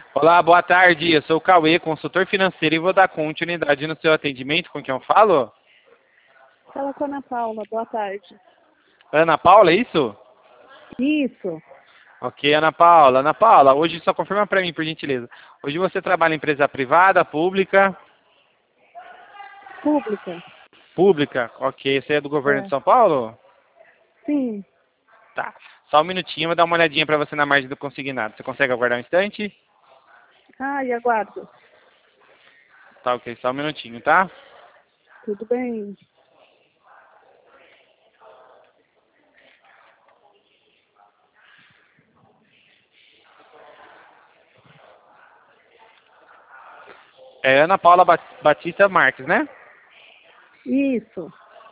Olá, boa tarde. Eu sou o Cauê, consultor financeiro e vou dar continuidade no seu atendimento. Com quem eu falo? Fala com a Ana Paula, boa tarde. Ana Paula, é isso? Isso, Ok, Ana Paula. Ana Paula, hoje só confirma para mim, por gentileza. Hoje você trabalha em empresa privada, pública? pública. Pública, ok. Você é do governo de É. São Paulo? Sim. Tá. Só um minutinho, vou dar uma olhadinha para você na margem do consignado. Você consegue aguardar um instante? Ai, aguardo. Tá, ok. Só um minutinho, tá? Tudo bem? É Ana Paula Batista Marques, né? Isso.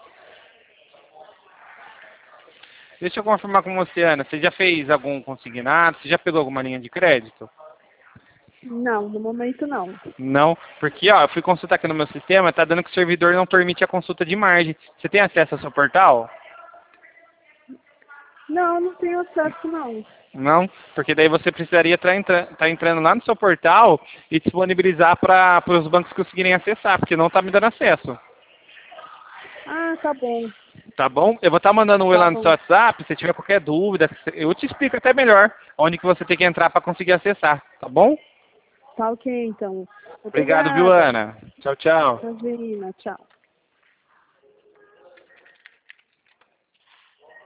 Deixa eu confirmar com você, Ana. Você já fez algum consignado? Você já pegou alguma linha de crédito? Não, no momento não. Não, porque ó, eu fui consultar aqui no meu sistema, tá dando que o servidor não permite a consulta de margem. Você tem acesso ao seu portal? Não, não tenho acesso não. Não, porque daí você precisaria estar entrando lá no seu portal e disponibilizar para os bancos conseguirem acessar, porque não está me dando acesso. Ah, tá bom. Tá bom? Eu vou estar mandando um oi Tá lá no seu bom. WhatsApp, se tiver qualquer dúvida, eu te explico até melhor onde que você tem que entrar para conseguir acessar, tá bom? Tá ok, então. Obrigado, viu, Obrigada. Ana? Tchau, tchau. Imagina, tchau.